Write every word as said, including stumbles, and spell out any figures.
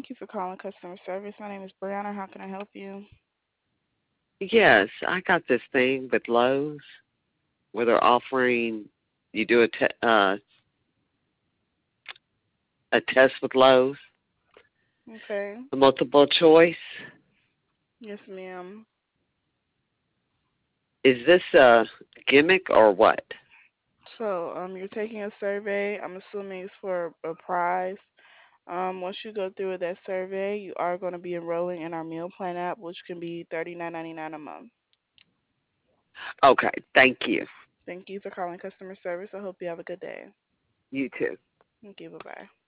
Thank you for calling customer service. My name is Brianna. How can I help you? Yes, I got this thing with Lowe's where they're offering you do a te- uh, a test with Lowe's, Okay. a multiple choice. Yes, ma'am. Is this a gimmick or what? So, um, you're taking a survey. I'm assuming it's for a prize. Um, once you go through with that survey, you are going to be enrolling in our meal plan app, which can be thirty-nine ninety-nine a month. Okay, thank you. Thank you for calling customer service. I hope you have a good day. You too. Thank you. Bye bye.